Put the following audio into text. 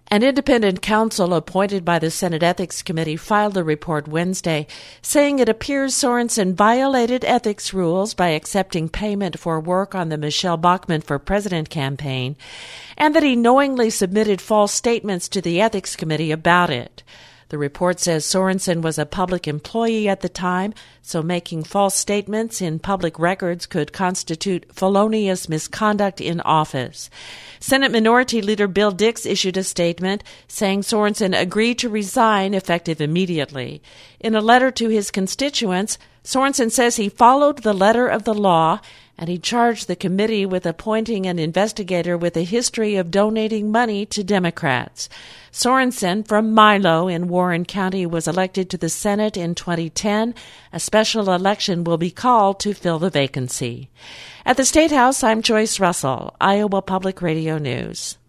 An independent counsel appointed by the Senate Ethics Committee filed a report Wednesday saying it appears Sorensen violated ethics rules by accepting payment for work on the Michelle Bachmann for President campaign, and that he knowingly submitted false statements to the Ethics Committee about it. The report says Sorensen was a public employee at the time, so making false statements in public records could constitute felonious misconduct in office. Senate Minority Leader Bill Dix issued a statement saying Sorensen agreed to resign effective immediately. In a letter to his constituents, Sorensen says he followed the letter of the law, and he charged the committee with appointing an investigator with a history of donating money to Democrats. Sorensen from Milo in Warren County was elected to the Senate in 2010. A special election will be called to fill the vacancy. At the State House, I'm Joyce Russell, Iowa Public Radio News.